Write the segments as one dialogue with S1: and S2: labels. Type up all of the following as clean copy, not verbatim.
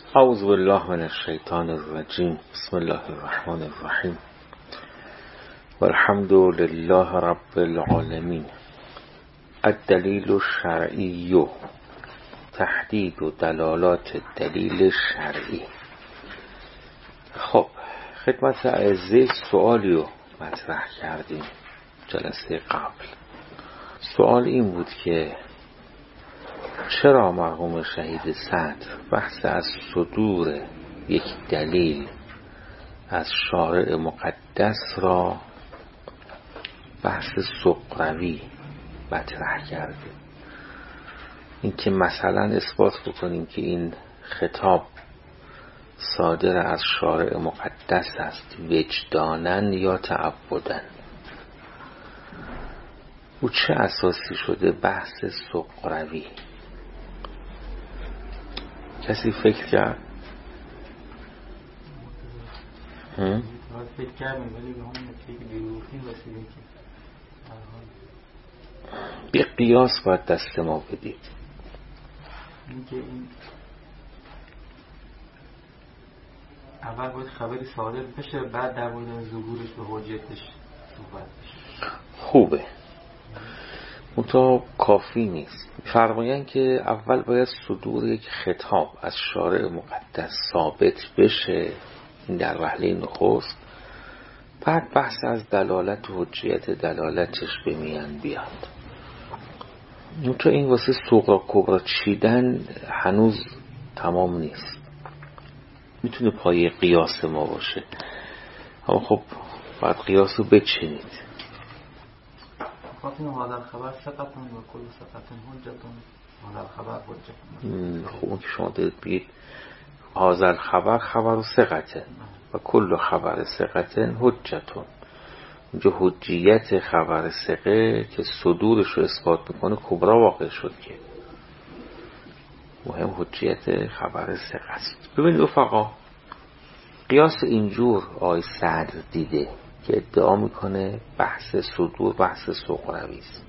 S1: اعوذ بالله من الشیطان الرجیم. بسم الله الرحمن الرحیم. والحمد لله رب العالمین. الدلیل الشرعی، تحدید دلالات دلیل شرعی. خب خدمت اعزه سوالی رو مطرح کردیم جلسه قبل. سوال این بود که چرا مرحوم شهید صدر بحث از صدور یک دلیل از شارع مقدس را بحث سغروی مطرح کرده؟ این که مثلا اثبات بکنیم که این خطاب صادر از شارع مقدس است وجدانن یا تعبدن، او چه اساسی شده بحث سغروی؟ کسی فکر کرد؟
S2: فکر کردم ولی به همون نتیجه که بیروفیم رسیدیم که
S1: بی قیاس باید دست ما بدید.
S2: این که این اول باید خبری صادر بشه، بعد در مورد ظهورش به حجتش صحبت بشه.
S1: خوبه، منتها کافی نیست. فرمایند که اول باید صدور یک خطاب از شارع مقدس ثابت بشه، این در وهله نخست، بعد بحث از دلالت و حجیت دلالتش به میان بیاد. منتها این واسه صغرا کبرا چیدن هنوز تمام نیست. میتونه پایه قیاس ما باشه، اما خب باید قیاس رو بچینید.
S2: خاطر هذا خبر ثقتون و کل ثقتون حجتون. هذا خبر حجتون.
S1: خوب که شما دارید بگید هذا خبر خبر ثقته و کل خبر ثقتن حجتون. اینجا حجیت خبر ثقه که صدورش رو اثبات میکنه کبرا واقع شد، که مهم حجیت خبر ثقه است. ببینید رفقا، قیاس اینجور آقای صدر دیده که ادعا میکنه بحث صدور بحث سغروی است.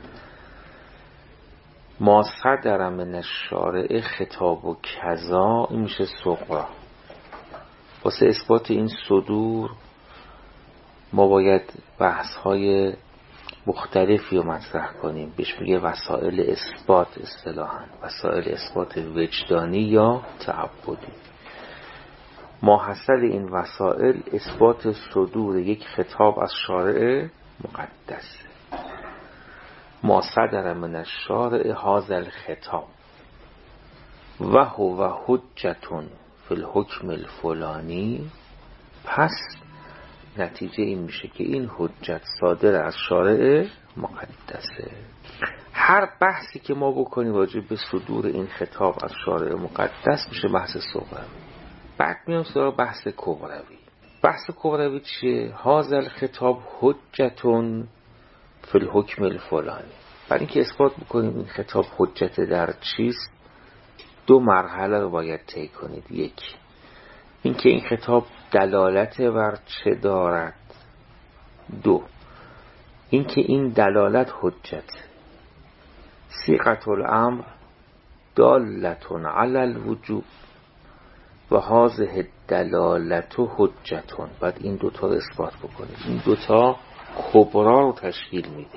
S1: ما صدر من الشارع خطاب و کذا، این میشه سغرا. واسه اثبات این صدور ما باید بحث های مختلفی رو مطرح کنیم. بهش میگه وسائل اثبات، اصطلاحاً وسائل اثبات وجدانی یا تعبدی. ماحصل این وسائل اثبات صدور یک خطاب از شارع مقدس. ما صدر من الشارع هذا الخطاب و هو حجتون فی الحکم الفلانی. پس نتیجه این میشه که این حجت صادر از شارع مقدسه. هر بحثی که ما بکنیم راجع به صدور این خطاب از شارع مقدس میشه بحث سغروی. بعد میام سراغ بحث کبروی. بحث کبروی چیه؟ هذا الخطاب حجتون فی الحکم الفلانی. برای اینکه اثبات بکنیم این خطاب حجت در چیست، دو مرحله رو باید طی کنید. یک، اینکه این خطاب دلالت بر چه دارد. دو، اینکه این دلالت حجت. صیغه الامر دالتون علی الوجوب و هذه دلالت حجتون. بعد این دوتا رو اثبات بکنید. این دوتا کبرا رو تشکیل میده.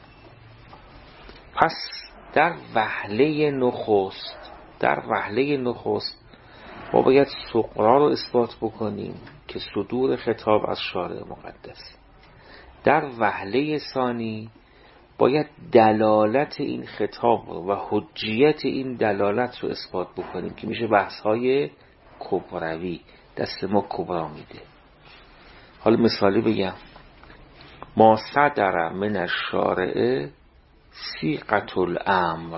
S1: پس در وهله نخست ما باید سغرا رو اثبات بکنیم که صدور خطاب از شارع مقدس. در وهله ثانی باید دلالت این خطاب و حجیت این دلالت رو اثبات بکنیم که میشه بحث‌های کبروی. دست ما کبرا میده. حالا مثالی بگم. ما صدر من الشارع صیغه الامر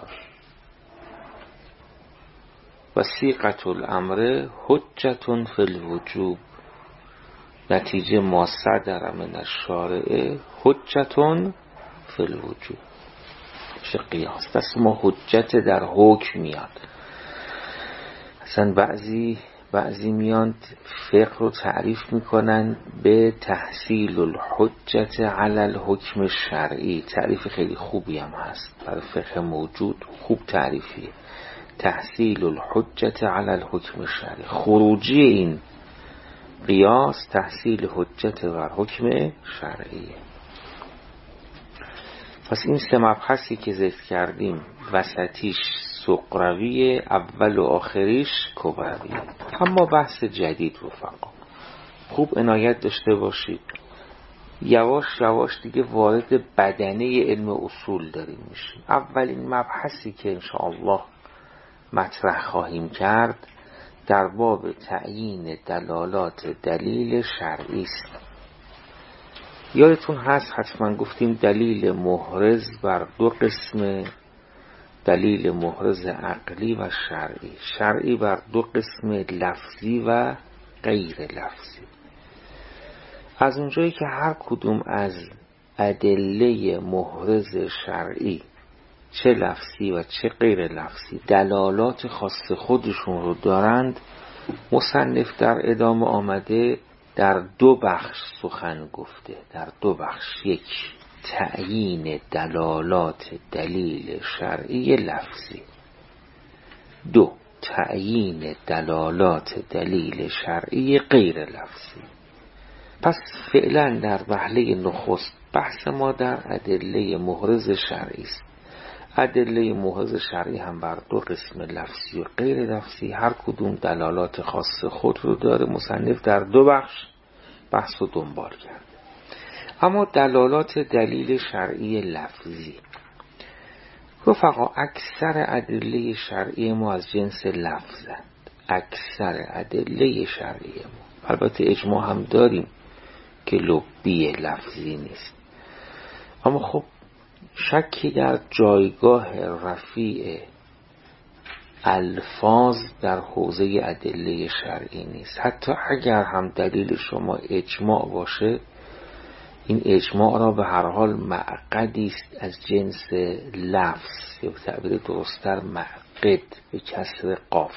S1: و صیغه الامر حجتون فی الوجوب. نتیجه ما صدر من الشارع حجتون فی الوجوب میشه قیاس. دست ما حجت در حکم میاد. اصلا بعضی میان فقه رو تعریف میکنن به تحصیل الحجت علی الحکم الشرعی. تعریف خیلی خوبی هم هست برای فقه موجود، خوب تعریفیه. تحصیل الحجت علی الحکم الشرعی. خروجی این قیاس تحصیل حجت بر حکم شرعیه. پس این سه مبحثی که ذکر کردیم وسطیش صغرویه، اول و آخریش کبرویه. اما بحث جدید رفقا خوب عنایت داشته باشید، یواش یواش دیگه وارد بدنه علم اصول داریم میشیم. اولین مبحثی که انشاءالله مطرح خواهیم کرد در باب تعیین دلالات دلیل شرعی است. یادتون هست حتما گفتیم دلیل محرز بر دو قسم، دلیل محرز عقلی و شرعی. شرعی بر دو قسم، لفظی و غیر لفظی. از اونجایی که هر کدوم از ادله محرز شرعی چه لفظی و چه غیر لفظی دلالات خاص خودشون رو دارند، مصنف در ادامه آمده در دو بخش سخن گفته. در دو بخش، یک تعیین دلالات دلیل شرعی لفظی، دو تعیین دلالات دلیل شرعی غیر لفظی. پس فعلا در وهله نخست بحث ما در ادله محرز شرعی است. ادله محرز شرعی هم بر دو قسم، لفظی و غیر لفظی، هر کدوم دلالات خاص خود رو داره. مصنف در دو بخش بحث رو دنبال کرد. اما دلالات دلیل شرعی لفظی، رفقا اکثر ادله شرعی ما از جنس لفظند. اکثر ادله شرعی ما، البته اجماع هم داریم که لبی لفظی نیست، اما خب شکی در جایگاه رفیع الفاظ در حوزه ادله شرعی نیست. حتی اگر هم دلیل شما اجماع باشه، این اجماع را به هر حال معقدی است از جنس لفظ، یا به تعبیر درست‌تر معقد به کسر قاف.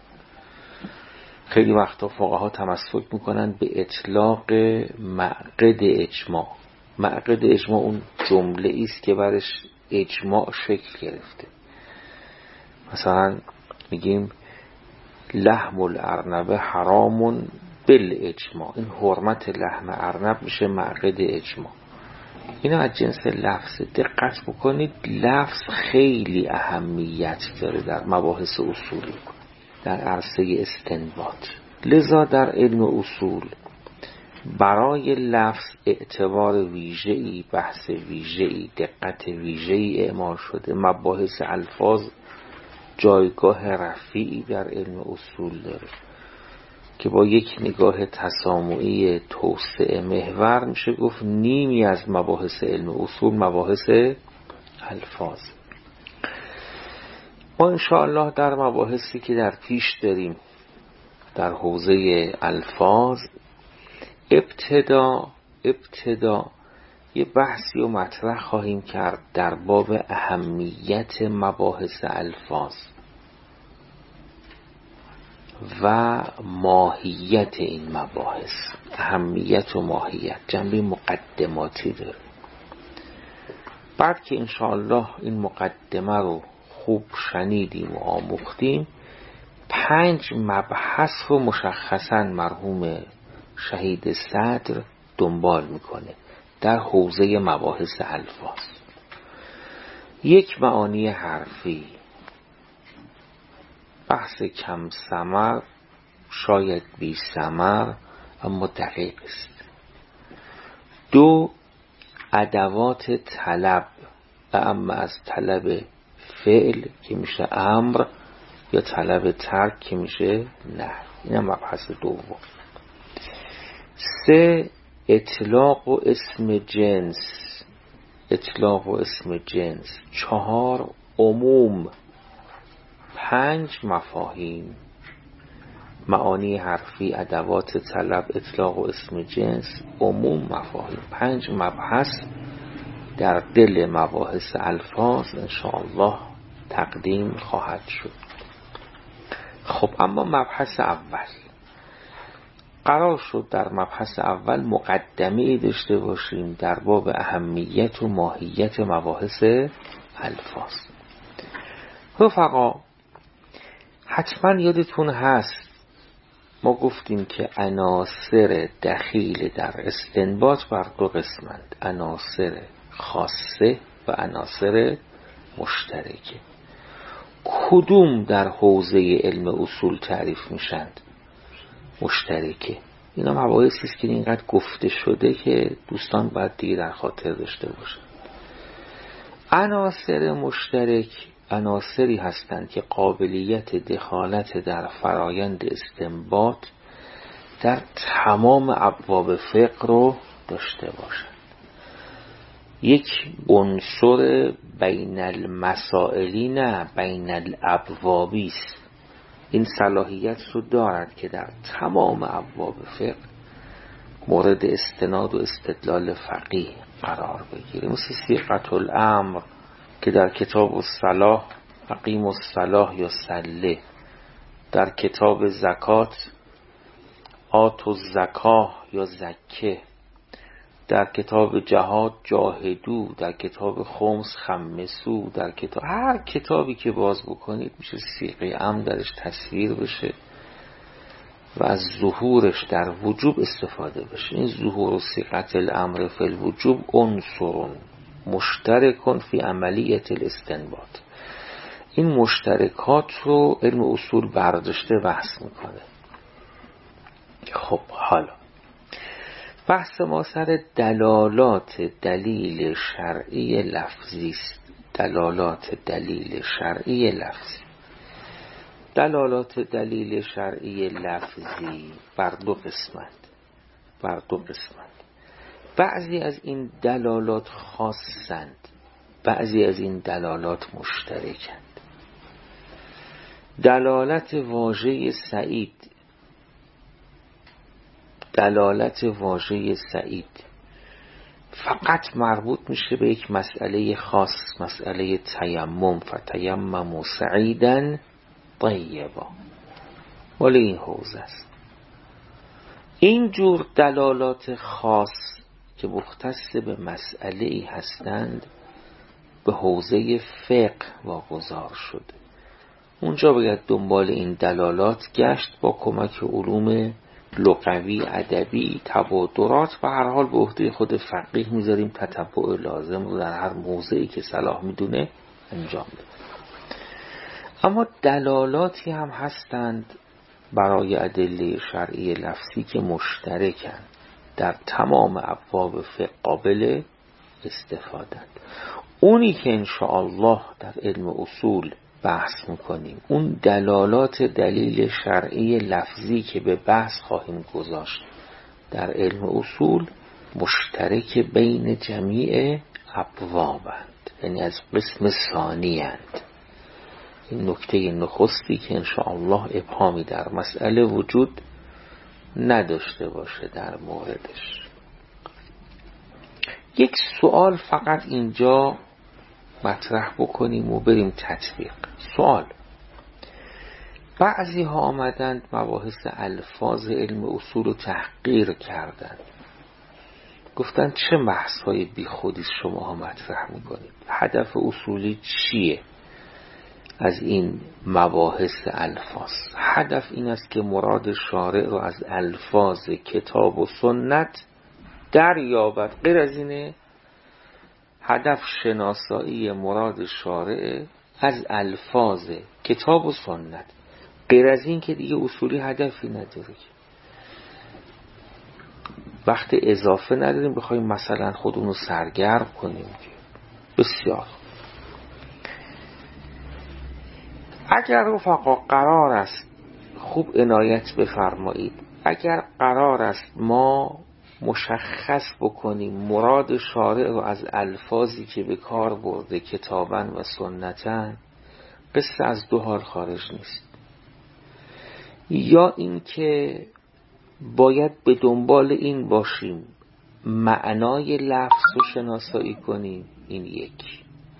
S1: خیلی وقتا فقها تمسک میکنن به اطلاق معقد اجماع. معقد اجماع اون جمله است که برش اجماع شکل گرفته. مثلا میگیم لحم الارنب حرام بالاجماع، این حرمت لحم ارنب میشه معقد اجماع. اینا از جنس لفظ. دقت بکنید، لفظ خیلی اهمیت داره در مباحث اصولی، در عرصه استنباط. لذا در علم اصول برای لفظ اعتبار ویژه‌ای، بحث ویژه‌ای، دقت ویژه‌ای اعمال شده. مباحث الفاظ جایگاه رفیعی در علم اصول داره که با یک نگاه تسامعی توسعه محور میشه گفت نیمی از مباحث علم اصول مباحث الفاظ. ما انشاءالله در مباحثی که در پیش داریم در حوزه الفاظ ابتدا یه بحثی رو مطرح خواهیم کرد در باب اهمیت مباحث الفاظ و ماهیت این مباحث. اهمیت و ماهیت جنبه مقدماتی داره. بعد که انشاءالله این مقدمه رو خوب شنیدیم و آموختیم، 5 مبحث رو مشخصاً مرحوم شهید صدر دنبال میکنه در حوزه مباحث الفاظ. 1 معانی حرفی، بحث کم ثمر، شاید بی ثمر اما دقیق است. 2 ادوات طلب، اما از طلب فعل که میشه امر یا طلب ترک که میشه نه. این هم مبحث دوم. 3 اطلاق و اسم جنس، اطلاق و اسم جنس. 4 عموم. 5 مفاهیم، معانی حرفی، ادوات طلب، اطلاق و اسم جنس، عموم، مفاهیم. 5 مبحث در دل مباحث الفاظ انشاءالله تقدیم خواهد شد. خب اما مبحث اول، قرار شد در مبحث اول مقدمه‌ای داشته باشیم در باب اهمیت و ماهیت مباحث الفاظ. رفقا حتما یادتون هست ما گفتیم که عناصر دخیل در استنباط بر دو قسمند، عناصر خاصه و عناصر مشترکه. کدوم در حوزه علم اصول تعریف میشند؟ مشترکه. اینا مباحثی است که اینقدر گفته شده که دوستان باید دیگه در خاطر داشته باشند. عناصر مشترک عناصری هستند که قابلیت دخالت در فرایند استنباط در تمام ابواب فقه رو داشته باشند. یک عنصر بین المسائلی نه بین الابوابی است. این صلاحیت رو دارد که در تمام ابواب فقه مورد استناد و استدلال فقیه قرار بگیره. مثل صیغة الامر که در کتاب الصلاح اقیم الصلاح یا صله، در کتاب زکات آتوا الزکاه یا زکه، در کتاب جهاد جاهدو، در کتاب خمس خمسو، در کتاب هر کتابی که باز بکنید میشه صیغه امر درش تصویر بشه و از ظهورش در وجوب استفاده بشه. این ظهور صیغة الامر فی الوجوب عنصر مشترک فی عملیت الاستنباط. این مشترکات رو علم اصول برداشته بحث میکنه. خب حالا بحث ما سر دلالات دلیل شرعی لفظی است. دلالات دلیل شرعی لفظی. دلالات دلیل شرعی لفظی بر دو قسمند. بعضی از این دلالات خاصند، بعضی از این دلالات مشترکند. دلالت واژه سعید، دلالت واژه سعید فقط مربوط میشه به یک مسئله خاص، مسئله تیمم. فتیمموا سعیدا طیبا، مال این حوزه است. این جور دلالات خاص که مختص به مسئله‌ای هستند به حوزه فقه واگذار شده. اونجا باید دنبال این دلالات گشت با کمک علوم لغوی، ادبی، تبادرات و هر حال به عهده خود فقیه میذاریم تتبع لازم رو در هر موضعی که صلاح میدونه انجام بده. اما دلالاتی هم هستند برای ادله شرعی لفظی که مشترکند در تمام ابواب فقه قابل استفاده‌اند. اونی که انشاءالله در علم اصول بحث میکنیم، اون دلالات دلیل شرعی لفظی که به بحث خواهیم گذاشت در علم اصول مشترک بین جمیع ابوابند، یعنی از قسم ثانی اند. این نکته نخستی که انشاءالله ابهامی در مسئله وجود نداشته باشه در موردش. یک سوال فقط اینجا مطرح بکنیم و بریم تطبیق. سوال: بعضی ها آمدند مباحث الفاظ علم اصول رو تحقیر کردند، گفتن چه بحث های بی خودی شما ها مطرح میکنید؟ هدف اصولی چیه از این مباحث الفاظ؟ هدف این است که مراد شارع رو از الفاظ کتاب و سنت دریابد. غیر از اینه؟ هدف شناسایی مراد شارع از الفاظ کتاب و سنت. غیر از این که دیگه اصولی هدفی نداره. وقت اضافه نداریم بخوایم مثلا خودمون رو سرگرم کنیم. بسیار اگر رفقا قرار است، خوب عنایت بفرمایید، اگر قرار است ما مشخص بکنیم مراد شارع رو از الفاظی که به کار برده کتابن و سنتن، قصه از دو حال خارج نیست. یا این که باید به دنبال این باشیم معنای لفظ رو شناسایی کنیم، این یک.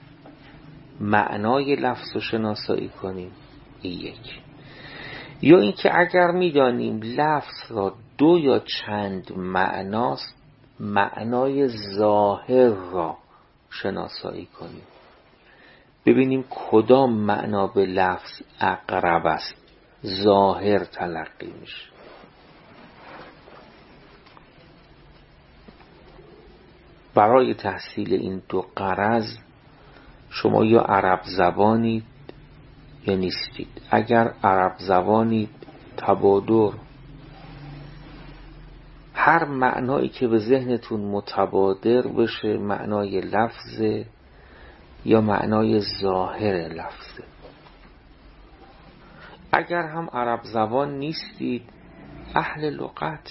S1: معنای لفظ رو شناسایی کنیم، این یک. یا این که اگر میدانیم لفظ را دو یا چند معناست، معنای ظاهر را شناسایی کنیم. ببینیم کدام معنا به لفظ اقرب است، ظاهر تلقی میشه. برای تحصیل این دو غرض شما یا عرب زبانید یا نیستید. اگر عرب زبانید تبادر، هر معنایی که به ذهنتون متبادر بشه معنای لفظه یا معنای ظاهر لفظه. اگر هم عرب زبان نیستید، اهل لغت،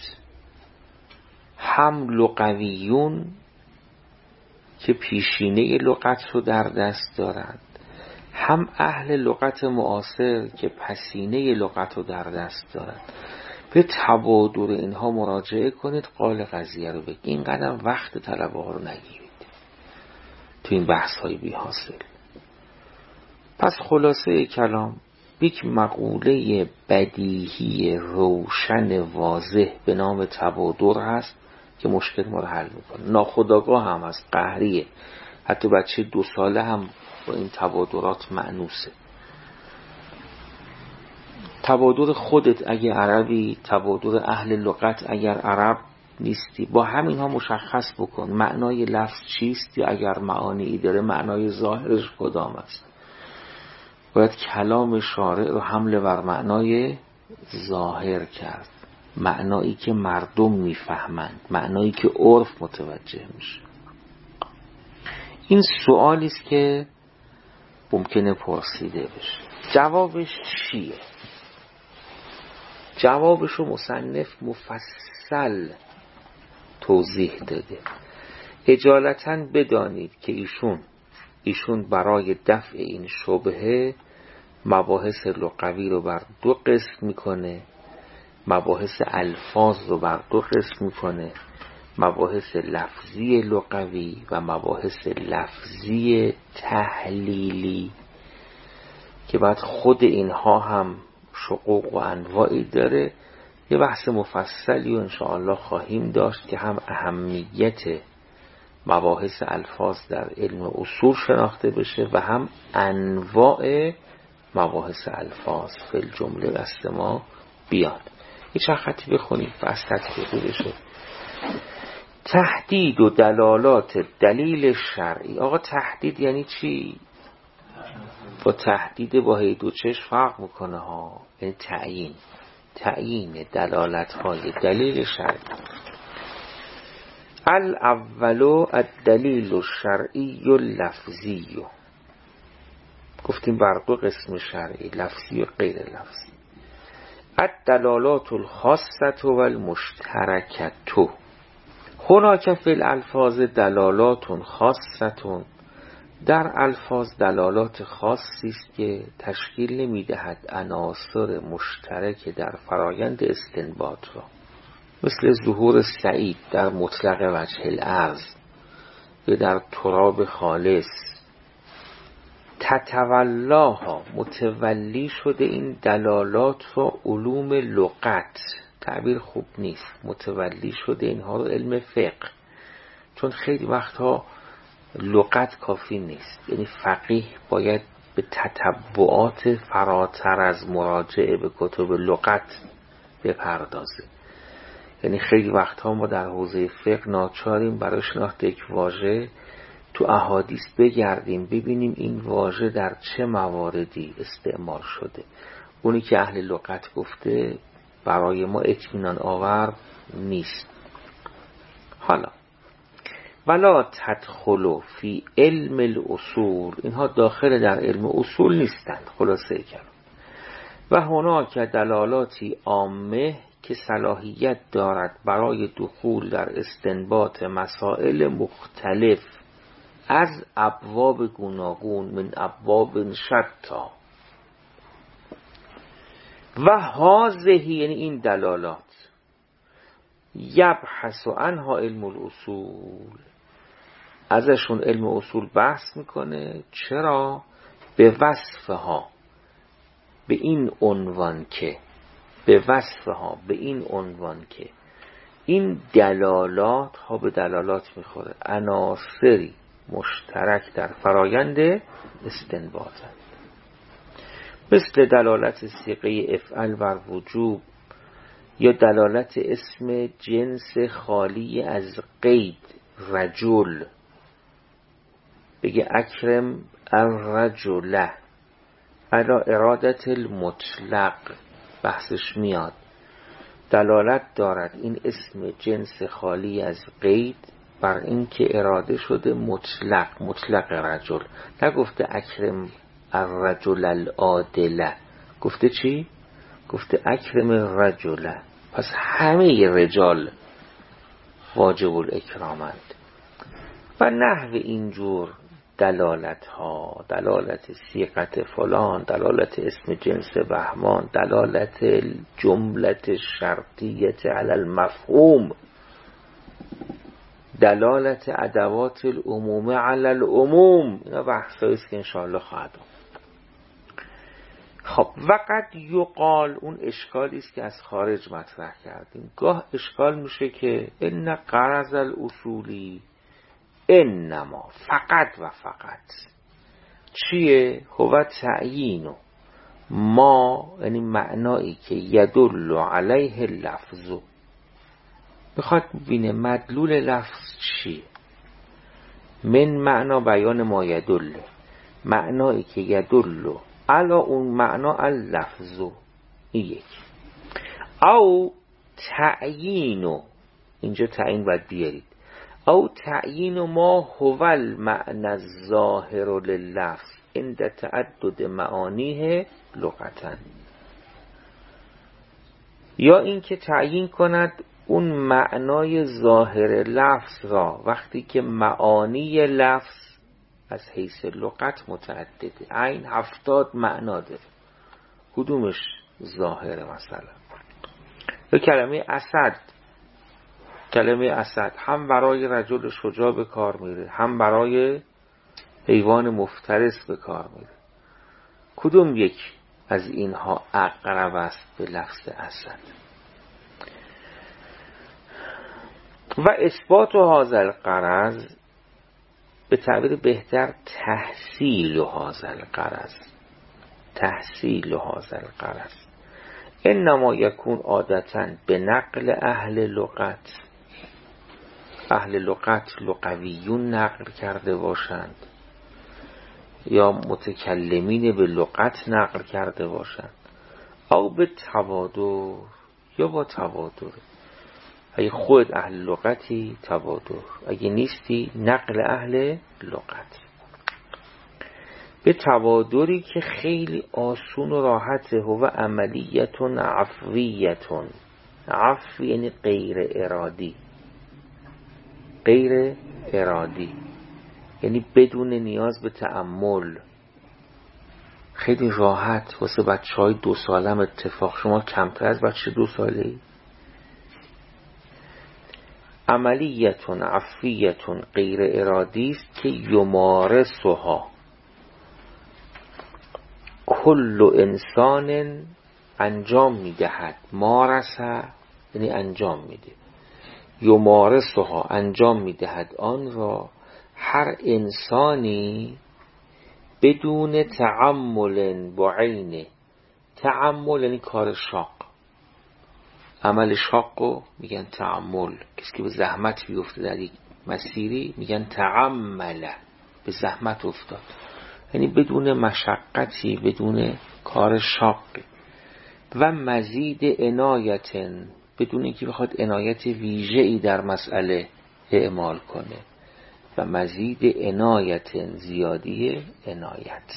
S1: هم لغویون که پیشینه لغت رو در دست دارند، هم اهل لغت معاصر که پسینه لغت رو در دست دارند. به تبادر اینها مراجعه کنید، قال قضیه رو بگید. این قدم وقت طلبه ها رو نگیرید تو این بحث های بی حاصل. پس خلاصه کلام، یک مقوله بدیهی روشن واضح به نام تبادر هست که مشکل ما رو حل میکنه. ناخودآگاه هم هست، قهریه، حتی بچه 2 ساله هم با این تبادرات مأنوسه. تبادر خودت اگه عربی، تبادر اهل لغت اگر عرب نیستی، با همین ها مشخص بکن معنای لفظ چیست، یا اگر معانی داره معنای ظاهرش کدام است. باید کلام شارع رو حمله بر معنای ظاهر کرد، معنایی که مردم میفهمند، معنایی که عرف متوجه میشه. این سوالی است که ممکنه پرسیده بشه. جوابش چیه؟ جوابشو مصنف مفصل توضیح داده. اجالتاً بدانید که ایشون برای دفع این شبهه مباحث لغوی رو بر 2 قسم میکنه، مباحث الفاظ رو بر 2 قسم میکنه، مباحث لفظی لغوی و مباحث لفظی تحلیلی، که بعد خود اینها هم شقوق و انواعی داره. یه بحث مفصلی و انشاءالله خواهیم داشت که هم اهمیت مباحث الفاظ در علم اصول شناخته بشه و هم انواع مباحث الفاظ فی الجمله دست ما بیاد. یه چند خطی بخونیم بس تطبیقی بشه. تحدید و دلالات دلیل شرعی. آقا تحدید یعنی چی؟ با تحدید با هی 2 چشم فرق میکنه ها. یعنی تعیین دلالت های دلیل شرعی. الاولو الدلیل الشرعی اللفظی. گفتیم بر 2 قسم شرعی، لفظی و غیر لفظی. الدلالات الخاصة و المشترکة. هناک فی الالفاظ دلالات خاصة. در الفاظ دلالات خاصی است که تشکیل نمی‌دهد عناصر مشترک در فرایند استنباط را، مثل ظهور سعید در مطلق وجه الارض یا در تراب خالص. تتولاها، متولی شده این دلالات را علوم لغت. تعبیر خوب نیست، متولی شده اینها رو علم فقه، چون خیلی وقتها لغت کافی نیست. یعنی فقیه باید به تتبعات فراتر از مراجعه به کتب لغت بپردازه. یعنی خیلی وقتها ما در حوزه فقه ناچاریم برای شناخت یک واژه تو احادیث بگردیم ببینیم این واژه در چه مواردی استعمال شده. اونی که اهل لغت گفته برای ما اطمینان آور نیست. حالا ولا تدخلوا فی علم الاصول. اینها داخل در علم اصول نیستند. خلاصه کلام. و هناک دلالاتی عامه که صلاحیت دارد برای دخول در استنباط مسائل مختلف از ابواب گوناگون من ابواب شتا. و هذه، یعنی این دلالات، یبحث عنها علم الاصول، ازشون علم اصول بحث میکنه. چرا؟ به وصفها، به این عنوان که، به وصفها، به این عنوان که این دلالات ها به دلالات میخوره، عناصری مشترک در فرایند استنباطند. مثل دلالت صیغه افعل بر وجوب یا دلالت اسم جنس خالی از قید رجل، بگه اکرم الرجل علی ارادت المطلق، بحثش میاد. دلالت دارد این اسم جنس خالی از قید بر این که اراده شده مطلق رجل. نگفته اکرم الرجل العادل، گفته چی؟ گفته اکرم الرجل. پس همه رجال واجب الاکرامند. و نحو اینجور دلالت ها، دلالت صیغت فلان، دلالت اسم جنس بهمان، دلالت جملت شرطیت علی المفهوم، دلالت ادوات العموم علی العموم، اینا بحثایی است که انشاءالله خواهد بود. خب وقت یقال، اون اشکالی است که از خارج مطرح کردیم. گاه اشکال میشه که ان غرض الاصولی انما، فقط و فقط چیه؟ هو تعیین ما، یعنی معنایی که یدل علیه لفظ، میخواد ببینه مدلول لفظ چیه. من معنا بیان ما یدل، معنایی که یدل علا اون معنا اللفظ، این یک. او تعیین، اینجا تعیین باید بیارید، او تعیین ما هو المعنى الظاهر لللفظ عند تعدد معانیه لغتا، یا اینکه تعیین کند اون معنای ظاهر لفظ را وقتی که معانی لفظ از حیث لغت متعدده. عین 70 معنا داره، کدومش ظاهره؟ مثلا یا کلمه اسد، کلمه اسد هم برای رجل شجاع به کار میره، هم برای حیوان مفترس به کار میره. کدوم یک از اینها اقرب است به لفظ اسد؟ و اثبات هذا الغرض، به تعبیر بهتر تحصیل هذا الغرض، تحصیل هذا الغرض انما یکون عادتاً به نقل اهل لغت. اهل لغت لغویون نقل کرده باشند یا متکلمین به لغت نقل کرده باشند، او به تبادر یا با تبادر. اگه خود اهل لغتی تبادر، اگه نیستی نقل اهل لغت. به تبادری که خیلی آسون و راحته. هو عملیتون عفویتون، عفو یعنی غیر ارادی، غیر ارادی یعنی بدون نیاز به تأمل، خیلی راحت. واسه بچهای 2 سالم اتفاق، شما کمتر از بچه 2 ساله‌ای. عملیتون عفویتون غیر ارادی است که یمارسها کل انسان، انجام میدهد. مارسه یعنی انجام میده، یمارسها انجام میدهد آن را هر انسانی بدون تعمل بعینه. تعمل یعنی کار شاق، عمل شاقو میگن تعمل. کسی که به زحمت بیفته در یک مسیری میگن تعمل، به زحمت افتاد، یعنی بدون مشقتی، بدون کار شاق. و مزید عنایت، بدون اینکه بخواد عنایت ویژه‌ای در مسئله اعمال کنه. و مزید عنایت، زیادی عنایت.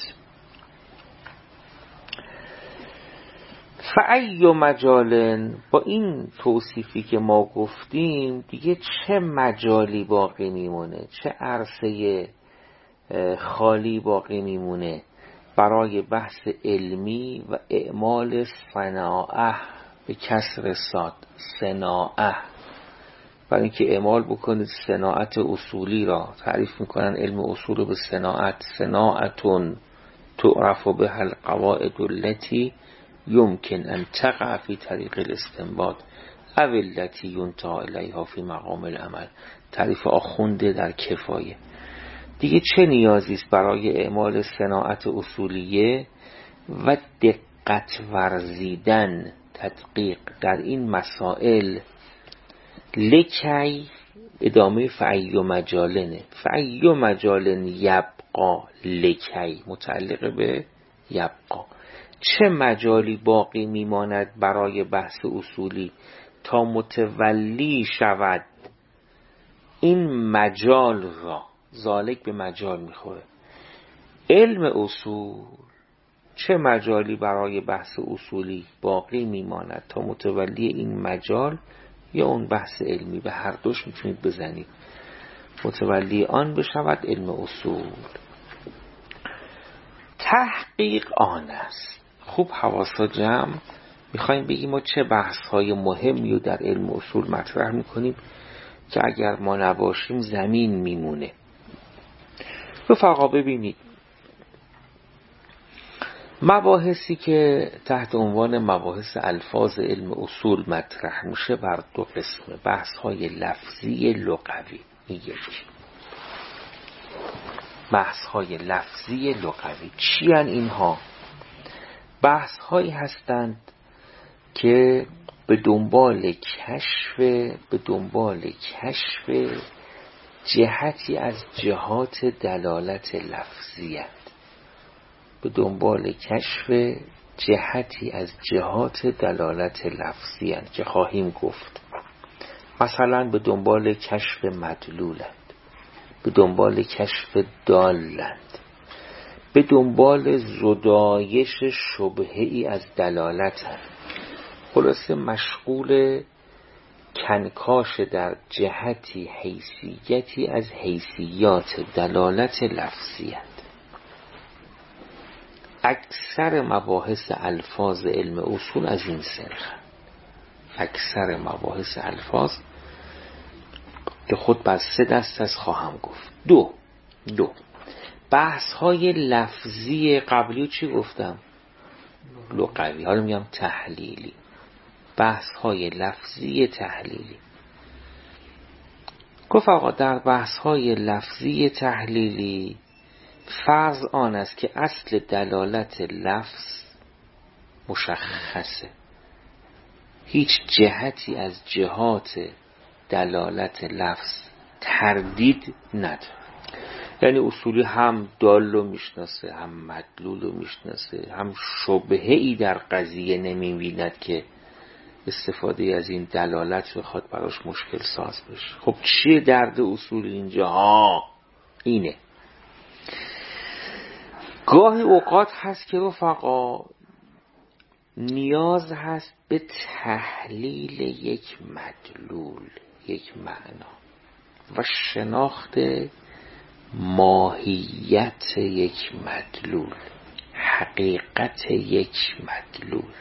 S1: فأی مجال، با این توصیفی که ما گفتیم دیگه چه مجالی باقی میمونه، چه عرصه خالی باقی میمونه برای بحث علمی و اعمال صناعه، به کسر صاد، صناعه. برای اینکه اعمال بکنید صناعت اصولی را، تعریف میکنن علم اصول رو به صناعت. صناعتون تعرف به القواعد التي يمكن ان تقع في طریق الاستنباط او التي ينتهى الیها في مقام العمل. تعریف آخونده در کفایه. دیگه چه نیازی است برای اعمال صناعت اصولیه و دقت ورزیدن تدقیق در این مسائل؟ لکی ادامه فعی مجالنه، فعی مجالن یبقا، لکی متعلق به یبقا، چه مجالی باقی میماند برای بحث اصولی تا متولی شود این مجال را. ذالک به مجال میخوره. علم اصول چه مجالی برای بحث اصولی باقی میماند تا متولی این مجال یا اون بحث علمی، به هر دوش میتونید بزنید، متولی آن بشود علم اصول. تحقیق آن است. خوب حواسا جمع، میخوایم بگیم ما چه بحث های مهمی رو در علم اصول مطرح میکنیم که اگر ما نباشیم زمین میمونه. رفقا ببینید، مباحثی که تحت عنوان مباحث الفاظ علم اصول مطرح میشه بر دو قسمه: بحث های لفظی لغوی. بحث های لفظی لغوی چی هستند اینها؟ بحث هایی هستند که به دنبال کشف جهتی از جهات دلالت لفظیت، به دنبال کشف جهتی از جهات دلالت لفظیت که خواهیم گفت. مثلا به دنبال کشف مدلولند، به دنبال کشف دالند، به دنبال زدایش شبهه‌ای از دلالتند. خلاصه مشغول کنکاش در جهتی حیثیتی از حیثیات دلالت لفظیت. اکثر مباحث الفاظ علم اصول از این سرخن. اکثر مباحث الفاظ که خود بر 3 دست از خواهم گفت. دو بحث های لفظی قبلی چی گفتم؟ لغوی. حالا میگم تحلیلی. بحث های لفظی تحلیلی. گفت آقا در بحث های لفظی تحلیلی فرض آن است که اصل دلالت لفظ مشخصه، هیچ جهتی از جهات دلالت لفظ تردید نداره. یعنی اصولی هم دال رو میشناسه، هم مدلول رو میشناسه، هم شبهه‌ای در قضیه نمیبیند که استفاده از این دلالت بخواد براش مشکل ساز بشه. خب چیه درد اصول اینجا؟ اینه گاهی اوقات هست که رفقا نیاز هست به تحلیل یک مدلول، یک معنا و شناخت ماهیت یک مدلول، حقیقت یک مدلول.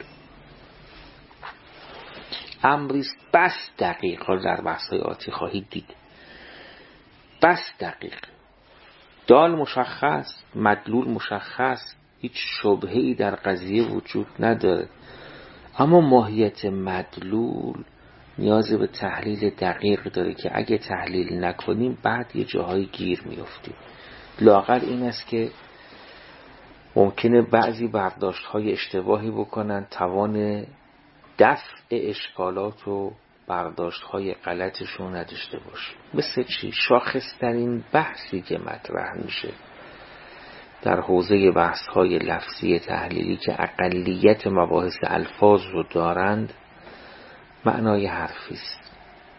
S1: امریست بس دقیق، در بحث‌های آتی خواهید دید، بس دقیق، دال مشخص، مدلول مشخص، هیچ شبهه‌ای در قضیه وجود نداره، اما ماهیت مدلول نیاز به تحلیل دقیق داره که اگه تحلیل نکنیم بعد یه جاهای گیر میافتیم. لااقل این است که ممکنه بعضی برداشت‌های اشتباهی بکنن، توان دفع اشکالات و برداشت‌های غلطشون نداشته باشه. مثل چی؟ شاخص‌ترین بحثی که مطرح میشه در حوزه بحث‌های لفظی تحلیلی که اقلیت مباحث الفاظ رو دارند، معنای حرفی است.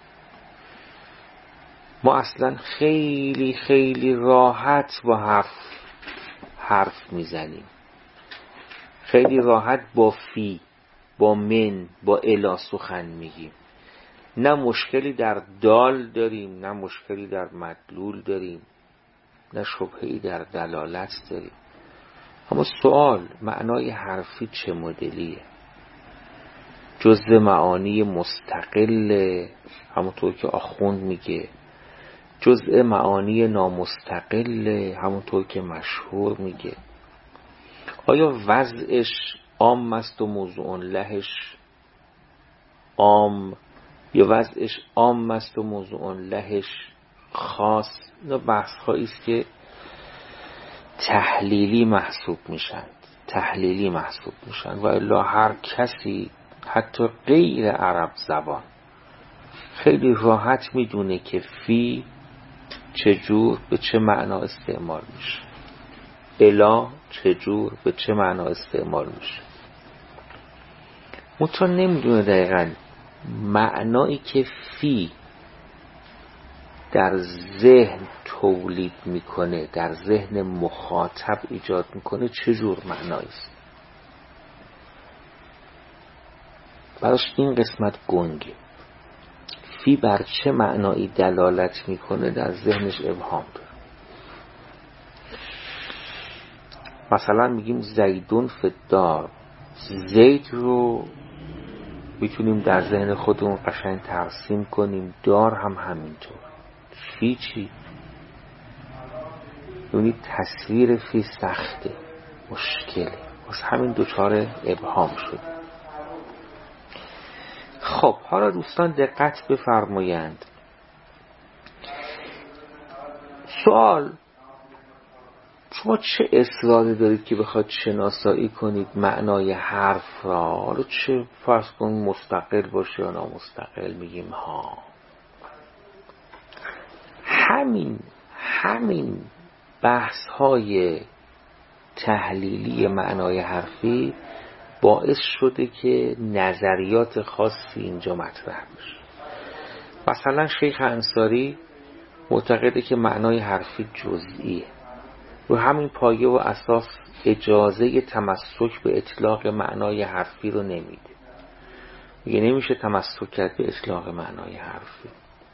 S1: ما اصلا خیلی خیلی راحت با حرف میزنیم، خیلی راحت با فی، با من، با الا سخن میگیم. نه مشکلی در دال داریم، نه مشکلی در مدلول داریم، نه شبهه‌ای در دلالت داریم. اما سوال، معنای حرفی چه مدلیه؟ جزء معانی مستقل، همونطور که آخوند میگه، جزء معانی نامستقل، همونطور که مشهور میگه. آیا وضعش عام است و موضوع لهش عام، یا وضعش عام است و موضوع لهش خاص؟ اینا بحث هایی است که تحلیلی محسوب میشن و الا هر کسی حتی غیر عرب زبان خیلی راحت میدونه که فی چجور به چه معنا استعمال میشه، الا چجور به چه معنا استعمال میشه. منتها نمیدونه دقیقا معنایی که فی در ذهن تولید میکنه، در ذهن مخاطب ایجاد میکنه چجور معنایی است. براش این قسمت گنگه. فی بر چه معنایی دلالت میکنه در ذهنش ابهام داره. مثلا میگیم زیدون فی الدار، زید رو میتونیم در ذهن خودمون قشنگ ترسیم کنیم، دار هم همینطور. فی چی؟ یعنی تصویر فی سخته، مشکله، واسه همین دوچار ابهام شده. خب حالا دوستان دقت بفرمایند. سوال، شما چه اصراری دارید که بخواید شناسایی کنید معنای حرف را؟ حالا چه فرض کن مستقل باشه یا نامستقل، میگیم ها. همین بحث های تحلیلی معنای حرفی باعث شده که نظریات خاصی اینجا مطرح بشه. مثلا شیخ انصاری معتقده که معنای حرفی جزئیه، و همین پایه و اساس اجازه تمسک به اطلاق معنای حرفی رو نمیده. میگه نمیشه تمسک کرد به اطلاق معنای حرفی،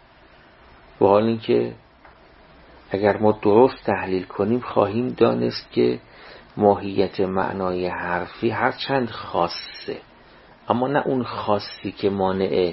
S1: و حال اینکه اگر ما درست تحلیل کنیم خواهیم دانست که ماهیت معنای حرفی هرچند خاصه، اما نه اون خاصی که مانع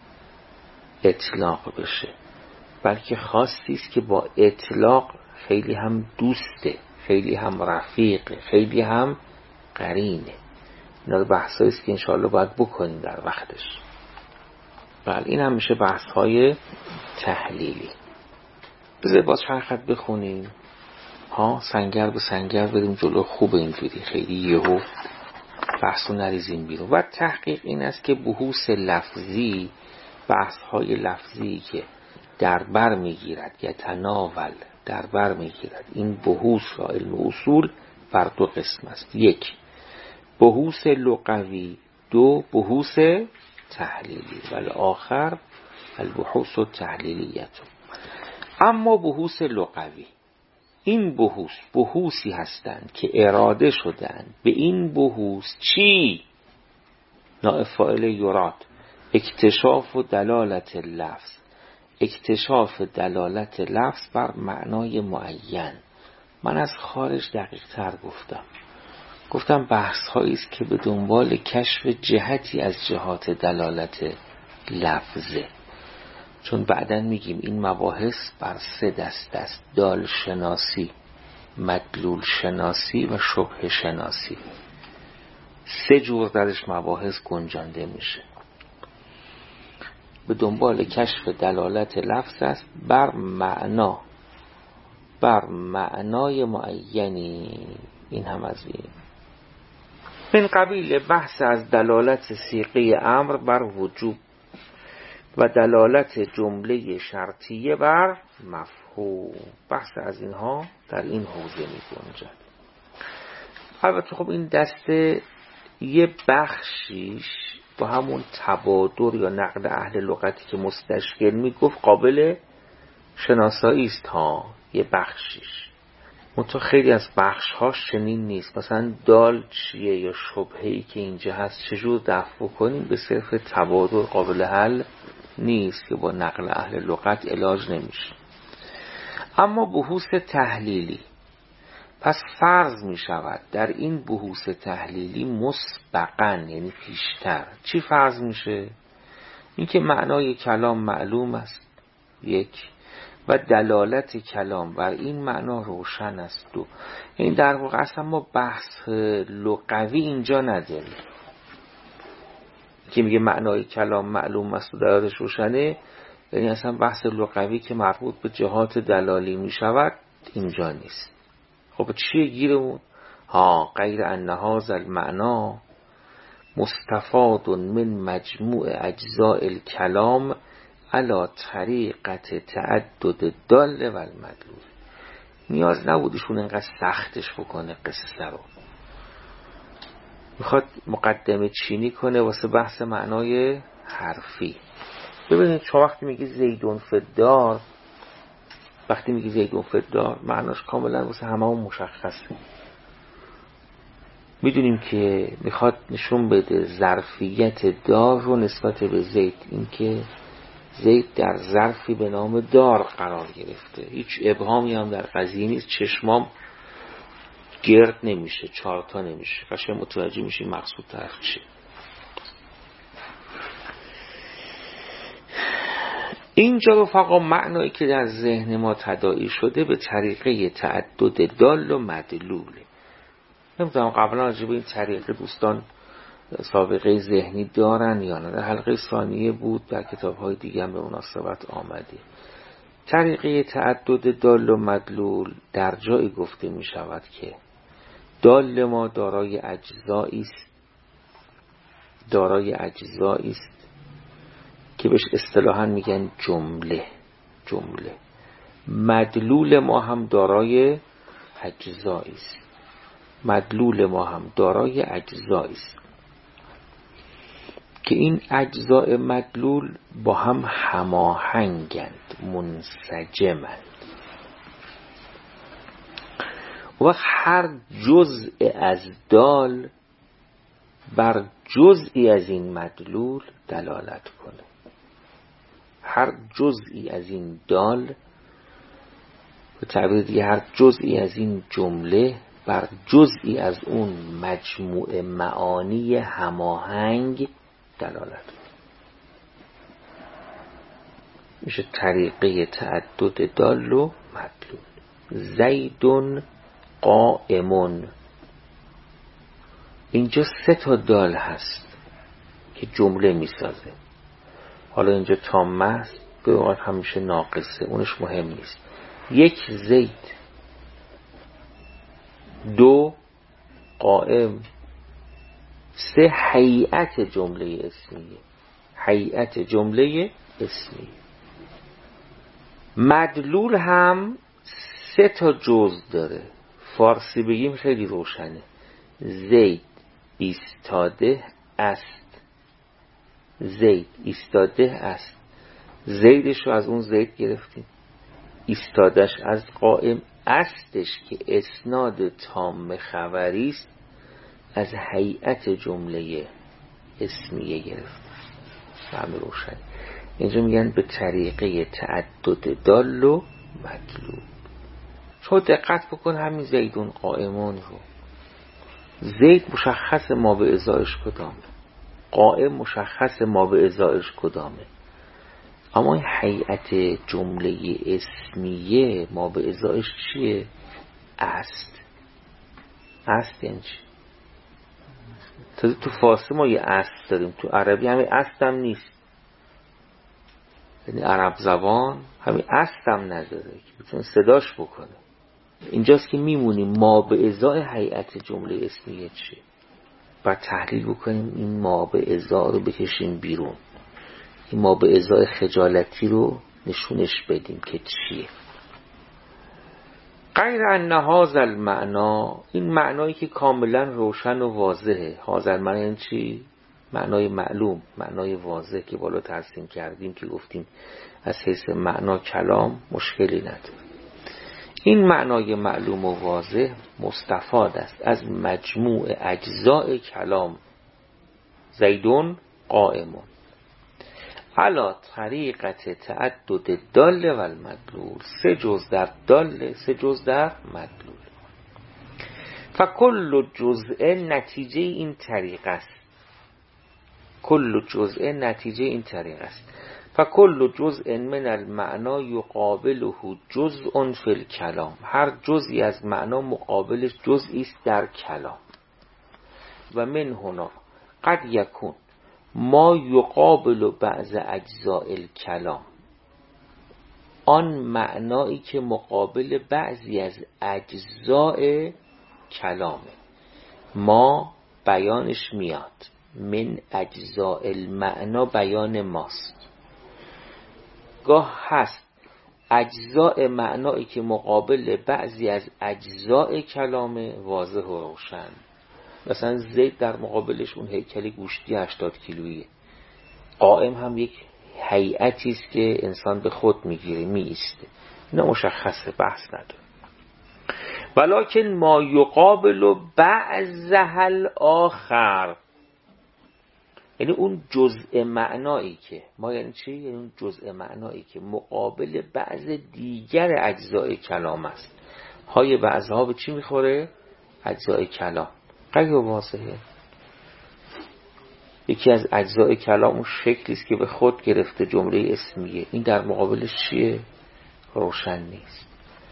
S1: اطلاق بشه، بلکه خاصی است که با اطلاق خیلی هم دوسته، خیلی هم رفیقه، خیلی هم قرینه. اینا بحثایی است که انشاءالله باید بکنیم در وقتش. بله این هم میشه بحث‌های تحلیلی. بذار باز چند خط بخونیم ها، سنگر به سنگر بریم جلو. خوب اینجوری خیلی یهو بحثو نریزیم بیرون. و تحقیق این است که بحوث لفظی، بحث‌های لفظی که در بر میگیرد یا تناول در بر میگیرد، این بحوث را علم اصول بر دو قسم است: یک بحوث لغوی، دو بحوث تحلیلی. و الاخر البحوث التحلیلیه. اما بحوث لغوی، این بحوثی هستند که اراده شدند به این بحوث چی؟ نائب فاعل یراد، اکتشاف و دلالت لفظ، اکتشاف دلالت لفظ بر معنای معین. من از خارج دقیق تر گفتم بحث هایی است که به دنبال کشف جهتی از جهات دلالت لفظه، چون بعداً میگیم این مباحث بر سه دسته است: دال شناسی، مدلول شناسی و شبه شناسی. سه جور درش مباحث گنجانده میشه. به دنبال کشف دلالت لفظ است بر معنای معینی. این هم از این من قبیل بحث از دلالت صیغه امر بر وجوب و دلالت جمله شرطیه بر مفهوم. بحث از اینها در این حوزه می گنجد. البته خب این دسته یه بخشیش با همون تبادر یا نقد اهل لغتی که مستشکل میگفت قابل شناسایی است ها، یه بخشیش. منتها خیلی از بخش‌هاش چنین نیست. مثلا دال چیه یا شبهه‌ای که اینجا هست چجور دفع کنیم به صرف تبادر قابل حل نیست که با نقل اهل لغت علاج نمیشه. اما بحوث تحلیلی، پس فرض می شود در این بحوث تحلیلی مسبقاً، یعنی پیشتر، چی فرض میشه؟ این که معنای کلام معلوم است، یک، و دلالت کلام بر این معنا روشن است، دو. این در واقع اصلا ما بحث لغوی اینجا نداریم که میگه معنای کلام معلوم است و دلالتش روشنه، یعنی اصلا بحث لغوی که مربوط به جهات دلالی میشود اینجا نیست. خب چیه گیرمون؟ غیر ان هذا المعنا مستفاد من مجموع اجزاء الکلام علی طریقت تعدد الدال و المدلول. نیاز نبودشون اینقدر سختش بکنه قصه رو، میخواد مقدمه چینی کنه واسه بحث معنای حرفی. ببینید شما وقتی میگی زیدون فدار، وقتی میگی زیدون فدار معناش کاملا واسه هممون مشخصه. میدونیم که میخواد نشون بده ظرفیت دار رو نسبت به زید، این که زید در ظرفی به نام دار قرار گرفته، هیچ ابهامی هم در قضیه نیست، چشمام گرد نمیشه، چارتا نمیشه، قشنگ متوجه میشی مقصود طرف چیه. اینجا رفقا معنایی که در ذهن ما تداعی شده به طریقه تعدد دال و مدلوله. نمیدونم قبلا راجع به این طریقه دوستان سابقه ذهنی دارن یا نه. در حلقه ثانیه بود، در کتاب‌های دیگه هم به مناسبت آمده. طریقه تعدد دال و مدلول در جایی گفته می شود که دال ما دارای اجزایی است که بهش اصطلاحاً میگن جمله. مدلول ما هم دارای اجزایی است که این اجزاء مدلول با هم هماهنگند، منسجمند. و هر جزء از دال بر جزئی از این مدلول دلالت کنه. هر جزئی از این دال، به تعبیر دیگه هر جزئی از این جمله بر جزئی از اون مجموع معانی هماهنگ دلالت کنه. میشه طریقه تعدد دال و مدلول. زیدون قائمون، اینجا 3 تا دال هست که جمله میسازه. حالا اینجا تامه است، به اوقات همیشه ناقصه، اونش مهم نیست. 1 زید، 2 قائم، 3 هیئت جمله اسمیه. مدلول هم 3 تا جزء داره. فارسی بگیم خیلی روشنه. زید ایستاده است. زیدش رو از اون زید گرفتیم، ایستادش از قائم، استش که اسناد تام خبری است از هیئت جمله اسمیه گرفتیم. همه روشن. اینجا میگن به طریقه تعدد دال و مدلول. شما دقت بکن همین زیدون قائمون رو، زید مشخص ما به ازایش کدامه، قائم مشخص ما به ازایش کدامه، اما این هیئت جمله اسمیه ما به ازایش چیه؟ است یعنی چی؟ تو فارسی ما یه است داریم، تو عربی همین است هم نیست. یعنی عرب زبان همین است هم نداره که بتونه صداش بکنه. اینجاست که میمونیم ما به ازای هیئت جمله اسمیه چیه، بعد تحلیل بکنیم این ما به ازا رو بکشیم بیرون، این ما به ازای خجالتی رو نشونش بدیم که چیه. غیر ان هذا المعنا، این معنایی که کاملا روشن و واضحه. هذا المعنا یعنی چی؟ معنای معلوم، معنای واضح که بالا ترسیم کردیم که گفتیم از حیث معنا کلام مشکلی نداره. این معنای معلوم و واضح مستفاد است از مجموع اجزاء کلام زیدون قائمون علا طریقت تعدد دال و المدلول. 3 جز در دال، 3 جز در مدلول. فکل جزء نتیجه این طریق است. فکل جزء من المعنا یقابله جزء فی الکلام. هر جزئی از معنا مقابلش جزئی است در کلام. و من هنا قد یکون ما یقابل بعض اجزاء الکلام. آن معنایی که مقابل بعضی از اجزاء کلامه. ما بیانش میاد، من اجزاء المعنا بیان ماست. گاه هست اجزاء معنایی که مقابل بعضی از اجزاء کلامه واضح و روشن. مثلا زید در مقابلش اون هیکل گوشتی 80 کیلویی. قائم هم یک هیئتی است که انسان به خود میگیره، میایسته. اینا مشخصه، بحث نداره. ولکن ما یقابل بعضها الاخر، یعنی اون جزء معنایی که ما، یعنی چی؟ یعنی اون جزء معنایی که مقابل بعض دیگر اجزای کلام است. های بعضها به چی میخوره؟ اجزای کلام. خیلی واضحه. یکی از اجزای کلام اون شکلی است که به خود گرفته جمله اسمیه. این در مقابلش چیه؟ روشن نیست.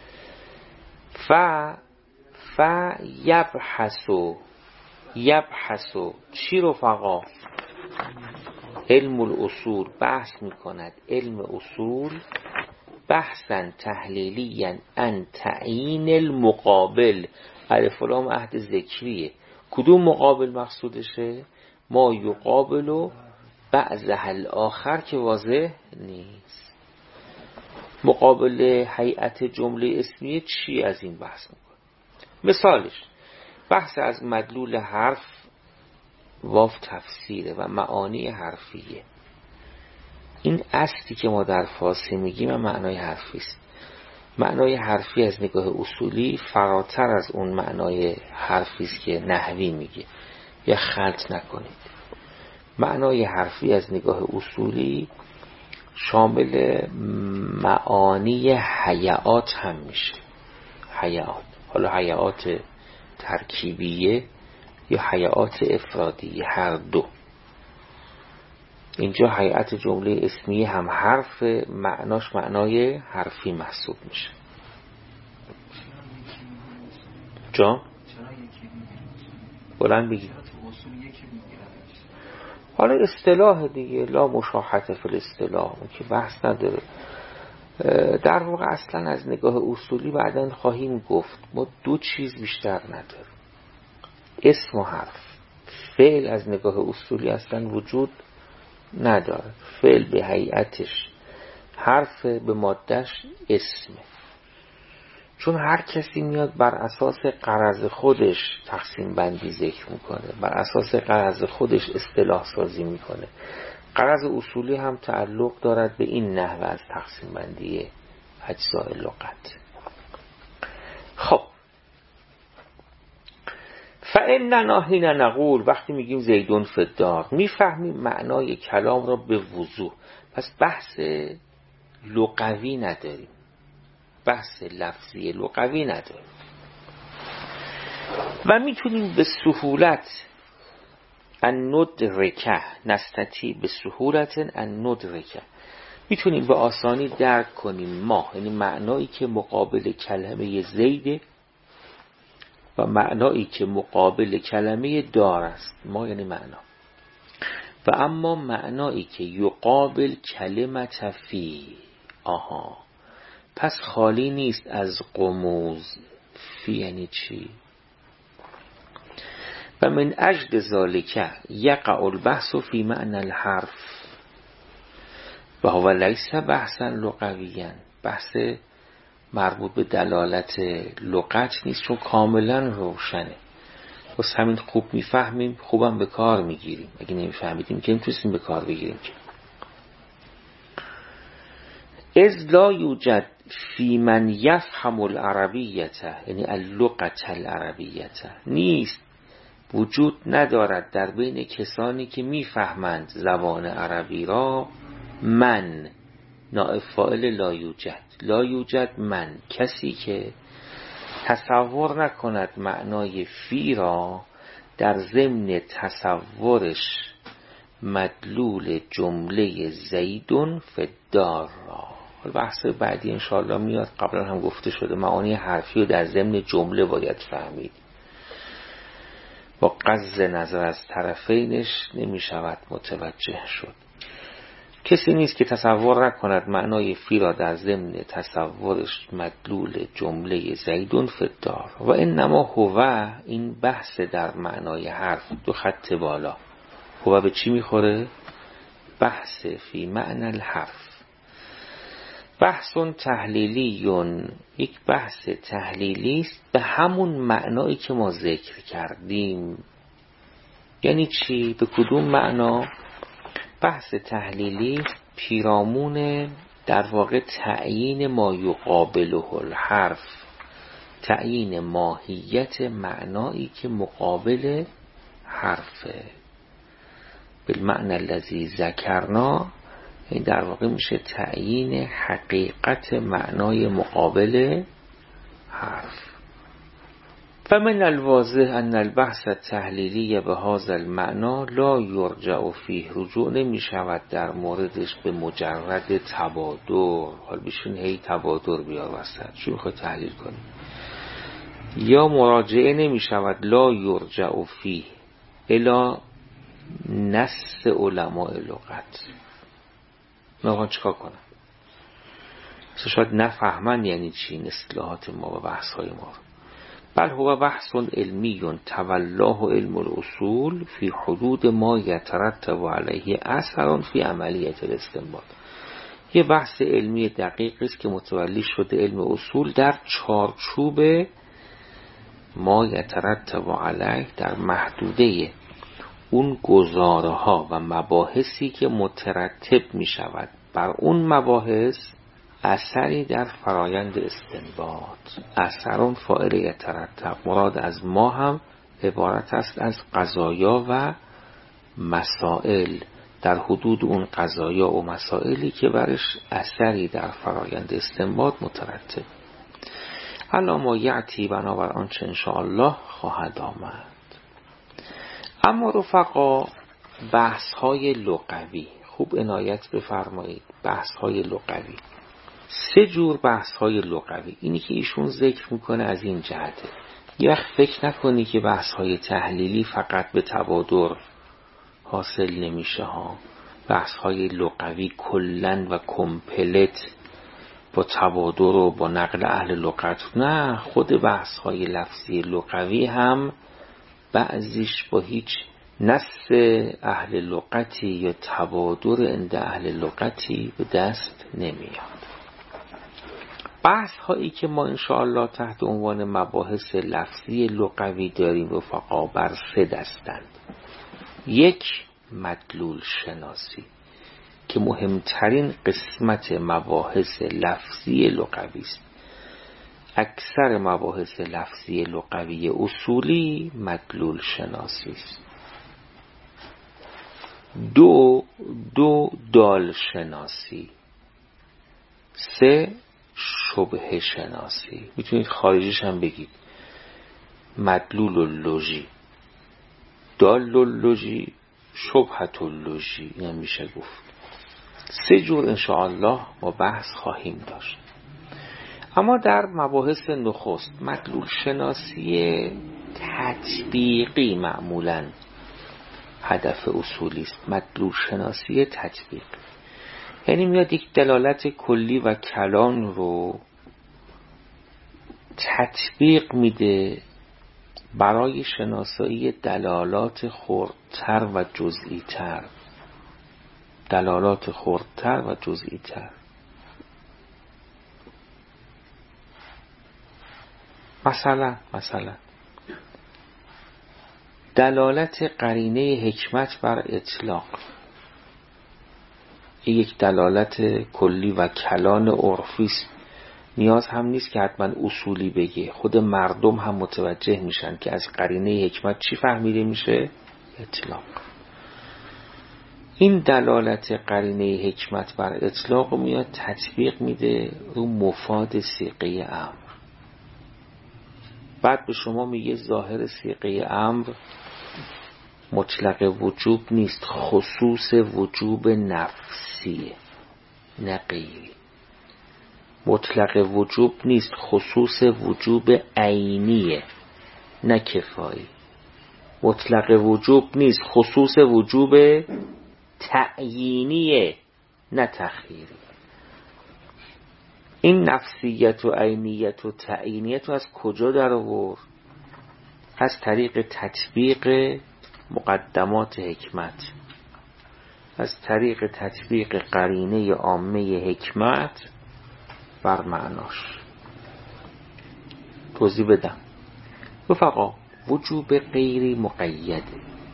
S1: یبحثو چی رفقا؟ علم الاصول بحث میکند. علم اصول بحثا تحلیلیا ان تعیین المقابل. الف و لام عهد ذکریه. کدوم مقابل مقصودشه؟ ما یقابل بعضها الاخر که واضح نیست. مقابل هیئت جمله اسمیه چی از این بحث میکنه؟ مثالش بحث از مدلول حرف واو تفسیره و معانی حرفیه. این اصلی که ما در فارسی میگیم معنای حرفی است. معنای حرفی از نگاه اصولی فراتر از اون معنای حرفی است که نحوی میگه. یا خلط نکنید. معنای حرفی از نگاه اصولی شامل معانی هیئات هم میشه. هیئات، حالا هیئات ترکیبیه یا هیئات افرادیه، هر دو. اینجا هیئت جمله اسمیه هم حرف، معناش معنای حرفی محسوب میشه. جان؟ بلند بگید. حالا اصطلاح دیگه، لا مشاحت فی الاصطلاح، اون که بحث نداره. در واقع اصلا از نگاه اصولی بعداً خواهیم گفت ما دو چیز بیشتر نداریم: اسم و حرف. فعل از نگاه اصولی اصلا وجود نداره. فعل به هیئتش حرف، به مادهش اسمه. چون هر کسی میاد بر اساس غرض خودش تقسیم بندی ذکر میکنه، بر اساس غرض خودش اصطلاح سازی میکنه. غرض اصولی هم تعلق دارد به این نحوه از تقسیم بندی اجزای لغت. خب فإننا حین نقول، وقتی میگیم زیدون فی الدار، میفهمیم معنای کلام را به وضوح. پس بحث لغوی نداریم، بحث لفظی لغوی نداریم و میتونیم به سهولت ان ندرکه، نستطیع به سهولت ان ندرکه، میتونیم به آسانی درک کنیم ما، یعنی معنایی که مقابل کلمه زید و معنایی که مقابل کلمه دار است. ما یعنی معنا. و اما معنایی که یقابل کلمت فی، آها، پس خالی نیست از غموز. فی یعنی چی؟ و من اجل ذالک یقع البحث فی معنی الحرف و هو لیس بحثا لغویا. بحث مربوط به دلالت لغت نیست، چون کاملا روشنه. بس همین خوب میفهمیم، خوبم به کار میگیریم. اگه نمیفهمیدیم که نمیتونستیم به کار بگیریم که. اذ لا یوجد فی من یفهم العربیته، یعنی اللغت العربیته، نیست، وجود ندارد در بین کسانی که میفهمند زبان عربی را، من نائب فاعل لا یوجد، لا یوجد من، کسی که تصور نکند معنای فی را در ضمن تصورش مدلول جمله زیدون فی الدار را. بحث بعدی انشاءالله میاد، قبلا هم گفته شده معانی حرفی رو در ضمن جمله باید فهمید. با قصد نظر از طرفینش نمی شود متوجه شد. کسی نیست که تصور نکند معنای فی را در ضمن تصورش مدلول جمله زیدون فی الدار و انما هو، این بحث در معنای حرف 2 خط بالا. هو به چی میخوره؟ بحث فی معنی الحرف. بحث تحلیلی، یک بحث تحلیلی است به همون معنایی که ما ذکر کردیم. یعنی چی؟ به کدوم معنا؟ بحث تحلیلی پیرامون در واقع تعیین ما یقابله الحرف، تعیین ماهیت معنایی که مقابل حرفه. بالمعنی الذی ذکرنا، این در واقع میشه تعیین حقیقت معنای مقابل حرف. فمن الواضح ان البحث التحلیلی به هذا المعنى لا یرجع فیه، رجوع نمی شود در موردش به مجرد تبادر. حال بشون هی تبادر بیار وسط، چون میخوای تحلیل کنی. یا مراجعه نمی شود لا یرجع فیه الی نص علماء لغت. نمیخوان چیکار کنن؟ شاید نفهمن یعنی چی این اصطلاحات ما و بحث های ما. بل هو بحث علمی تولاه علم الاصول فی حدود ما یترتب علیه اثر فی عملیت الاستنباط. یه بحث علمی دقیق است که متولی شده علم اصول در چارچوب ما یترتب علیه، در محدوده اون گزاره ها و مباحثی که مترتب می شود بر اون مباحث اثری در فرایند استنباط. اثرون فاعل یترتب، مراد از ما هم عبارت است از قضایا و مسائل، در حدود اون قضایا و مسائلی که برش اثری در فرایند استنباط مترتب. علامه یعتی، بنابر آنچه انشاءالله خواهد آمد. اما رفقا، بحث های لغوی، خوب عنایت بفرمایید. بحث های لغوی، 3 جور بحث های لغوی. اینی که ایشون ذکر میکنه از این جهته. یه وقت فکر نکنی که بحث های تحلیلی فقط به تبادر حاصل نمیشه ها. بحث های لغوی کلن و کمپلت با تبادر و با نقل اهل لغت نه. خود بحث های لفظی لغوی هم بعضیش با هیچ نص اهل لغتی یا تبادر عند اهل لغتی به دست نمیاد. بحث هایی که ما انشاءالله تحت عنوان مباحث لفظی لغوی داریم رفقا بر 3 دستند. 1 مدلول شناسی که مهمترین قسمت مباحث لفظی لغوی است. اکثر مباحث لفظی لغوی اصولی مدلول شناسی است. 2 دال شناسی. 3 شبه شناسی. میتونید خارجیش هم بگید مدلول اللوژی، دال اللوژی، شبهت اللوژی، این هم میشه گفت. 3 جور انشاءالله ما بحث خواهیم داشت. اما در مباحث نخست مدلول شناسی تطبیقی معمولاً هدف اصولی است. مدلول شناسی تطبیق یعنی میاد یک دلالت کلی و کلان رو تطبیق میده برای شناسایی دلالات خردتر و جزئی تر. دلالات خردتر و جزئی تر. مثلا دلالت قرینه حکمت بر اطلاق، یک دلالت کلی و کلان عرفی است. نیاز هم نیست که حتما اصولی بگه، خود مردم هم متوجه میشن که از قرینه حکمت چی فهمیده میشه؟ اطلاق. این دلالت قرینه حکمت بر اطلاق میاد تطبیق میده رو مفاد صیغه امر. بعد به شما میگه ظاهر صیغه امر مطلق وجوب نیست، خصوص وجوب نفسیه نه غیری. مطلق وجوب نیست، خصوص وجوب عینیه نه کفایی. مطلق وجوب نیست، خصوص وجوب تعیینیه نه تخییری. این نفسیت و عینیت و تعیینیت رو از کجا در آورد؟ از طریق تطبیق مقدمات حکمت، از طریق تطبیق قرینه عامه حکمت بر معناش. توضیح بدم. رفقا، وجوب غیری مقیده.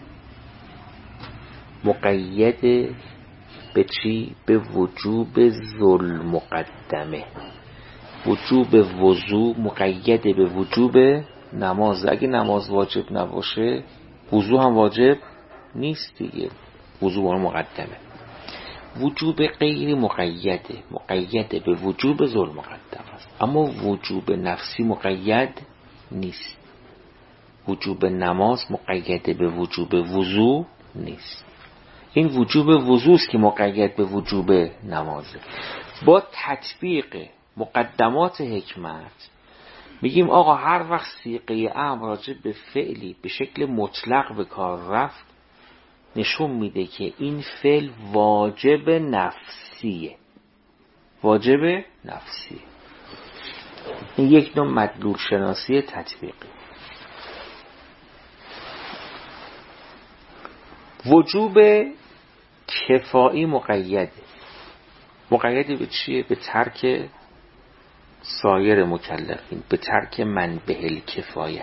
S1: مقیده به چی؟ به وجوب ذل مقدمه. وجوب وضو مقیده به وجوب نماز. اگه نماز واجب نباشه وضو هم واجب نیست دیگه، وضو با مقدمه. وجوب غیر مقیده، مقیده به وجوب ذل مقدمه است، اما وجوب نفسی مقید نیست. وجوب نماز مقیده به وجوب وضو نیست. این وجوب وضو است که مقید به وجوب نمازه. با تطبیق مقدمات حکمت میگیم آقا هر وقت صیغه امر راجع به فعلی به شکل مطلق به کار رفت، نشون میده که این فعل واجب نفسیه. واجب نفسیه. این یک نوع مدلول شناسی تطبیقی. وجوب کفایی مقیده. مقیده به چیه؟ به ترک سایر مکلفین، به ترک منبه الکفایه.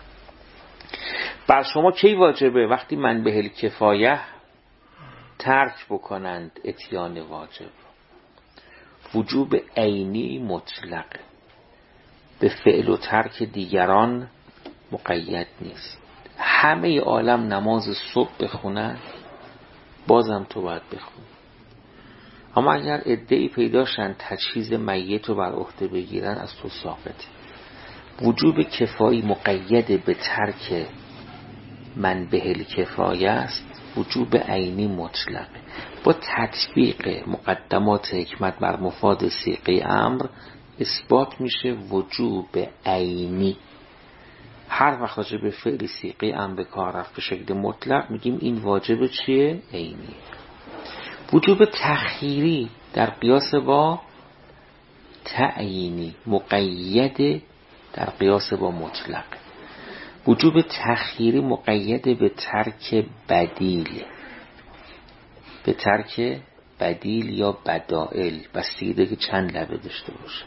S1: بر شما کی واجبه؟ وقتی منبه الکفایه ترک بکنند اتیان واجب. وجوب عینی مطلقه، به فعل و ترک دیگران مقید نیست. همه عالم نماز صبح بخونن بازم تو باید بخونی. اما اگر ادعی پیداشن تجهیز میت رو بر عهده بگیرن، از تو ساقطه. وجوب کفایی مقید به ترک منبه الکفایه است. وجوب عینی مطلقه. با تطبیق مقدمات حکمت بر مفاد صیغه امر اثبات میشه وجوب عینی. هر وقت راجع به فعل صیغه امر به کار رفت به شکل مطلق میگیم این واجب چیه؟ عینی. وجوب تخییری در قیاس با تعیینی مقید در قیاس با مطلق. وجوب تخییری مقید به ترک بدیل، به ترک بدیل یا بدائل، بستگی که چند لبه داشته باشه.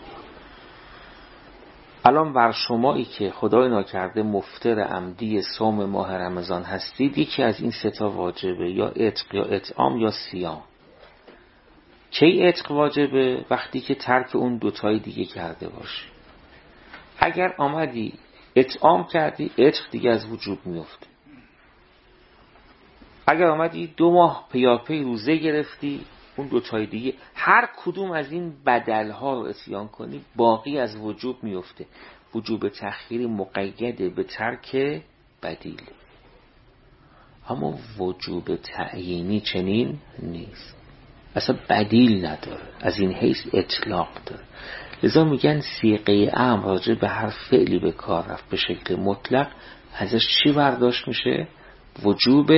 S1: الان بر شمایی که خدای ناکرده مفطر عمدی صوم ماه رمضان هستید، یکی از این سه تا واجبه، یا عتق یا اطعام یا صیام. کی عتق واجبه؟ وقتی که ترک اون دوتای دیگه کرده باشه. اگر آمدی اطعام کردی، عتق دیگه از وجوب میفته. اگر آمدی 2 ماه پیاپی روزه گرفتی، اون دوتای دیگه، هر کدوم از این بدلها رو اتیان کنی باقی از وجوب میفته. وجوب تخییری مقید به ترک بدیل، اما وجوب تعیینی چنین نیست، اصلا بدیل نداره، از این حیث اطلاق داره. لذا میگن صیغه امر راجع به هر فعلی به کار رفت به شکل مطلق، ازش چی برداشت میشه؟ وجوب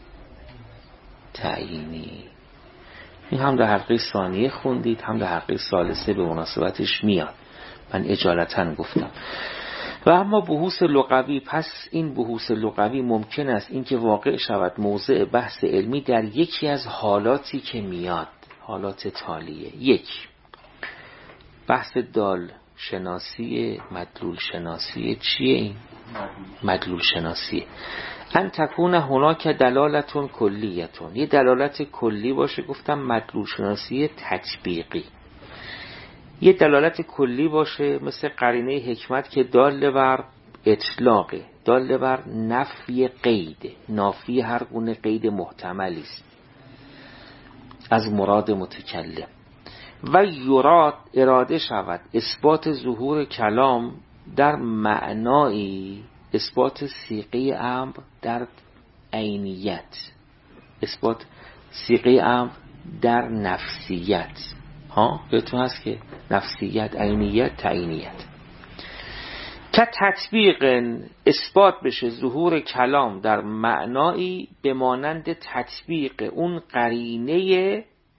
S1: تعیینی. این هم در حلقه ثانیه خوندید، هم در حلقه ثالثه به مناسبتش میاد، من اجالتا گفتم. و اما بحوث لغوی، پس این بحوث لغوی ممکن است اینکه واقع شود موضع بحث علمی در یکی از حالاتی که میاد، حالات تالیه. 1. بحث دال شناسی، مدلول شناسی. چیه این؟ مدلول شناسی. ان تکون هناک دلالتون کلیتون، یه دلالت کلی باشه، گفتم مدلول شناسی تطبیقی. یه دلالت کلی باشه مثل قرینه حکمت که دال بر اطلاقه، دال بر نفی قیده، نافی هر گونه قید محتملی است از مراد متکلم. و یراد اراده شود اثبات ظهور کلام در معنایی، اثبات صیغه امر در عینیت، اثبات صیغه امر در نفسیت. بهتون هست که نفسیت، عینیت، تعینیت. که تطبیق اثبات بشه ظهور کلام در معنایی به مانند تطبیق اون قرینه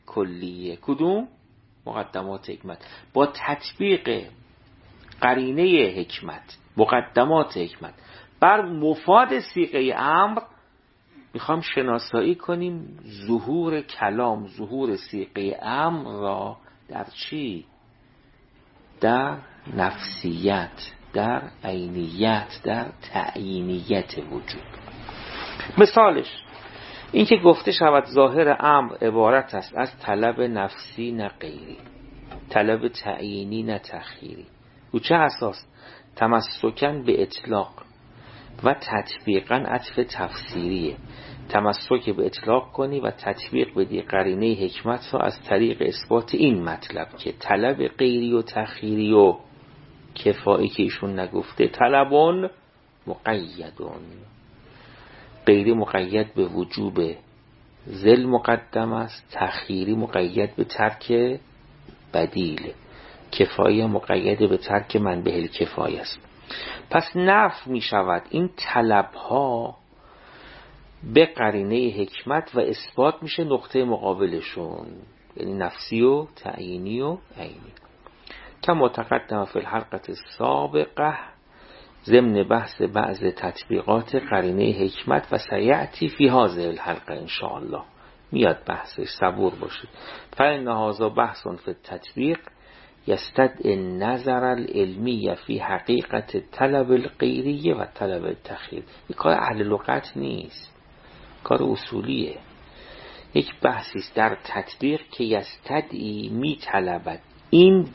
S1: کلیه. کدوم؟ مقدمات حکمت. با تطبیق قرینه حکمت، مقدمات حکمت بر مفاد صیغه امر میخوام شناسایی کنیم ظهور کلام، ظهور صیغه امر را در چی؟ در نفسیت، در عینیت، در تعیینیت وجود. مثالش این که گفته شود ظاهر امر عبارت است از طلب نفسی نه غیری، طلب تعیینی نه تخییری. و چه اساس؟ تمسکن به اطلاق و تطبیقا عطف تفسیریه. تمسک به اطلاق کنی و تطبیق بدی قرینه حکمت را از طریق اثبات این مطلب که طلب غیری و تخییری و کفایی که ایشون نگفته، طلبون مقیدون، غیری مقید به وجوب ذل مقدم است، تخییری مقید به ترک بدیل، کفایی مقید به ترک منبع الکفایه است. پس نفی می شود این طلب ها به قرینه حکمت و اثبات میشه نقطه مقابلشون، یعنی نفسی و تعیینی و عینی. کما تقدم فی الحلقه السابقه ضمن بحث بعض تطبیقات قرینه حکمت و سیأتی فی هذه الحلقه ان شاء الله. میاد بحثش، صبور باشید. فإن هذا بحث فی التطبیق یستدعی النظر العلمی فی حقیقت طلب الغیری و طلب التخییر. این کار اهل لغت نیست، کار اصولیه. یک بحثی است در تطبیق که یستدعی میطلبد این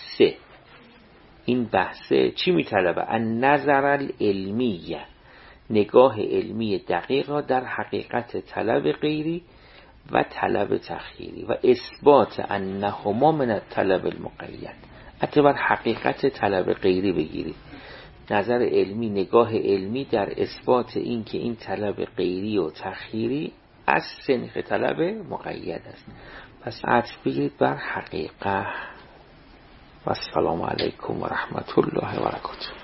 S1: بحثه چی میطلبه؟ النظر العلمی، نگاه علمی دقیق را در حقیقت طلب غیری و طلب تخییری و اثبات انهما من الطلب المقید. حتی بر حقیقت طلب غیری بگیرید. نظر علمی، نگاه علمی در اثبات این که این طلب غیری و تخییری از سنخ طلب مقید است. پس عطف بگیرید بر حقیقت. و السلام علیکم و رحمت الله و برکاته.